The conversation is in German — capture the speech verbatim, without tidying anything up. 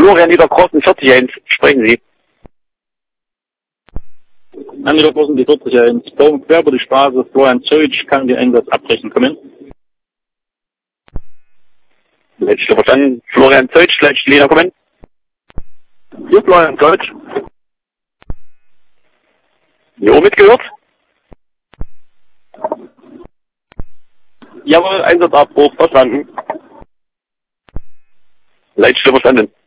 Florian Niedergroßen, vierzig eins, sprechen Sie. An Niedergroßen, die vierzig eins, Baum quer über die Straße, Florian Zöitsch kann den Einsatz abbrechen. Kommen. Letzte verstanden. Florian Zeutsch, letzte Linie, kommen. Hier Florian Zöitsch. Jo, mitgehört? Jawohl, Einsatzabbruch, verstanden. Letzte verstanden.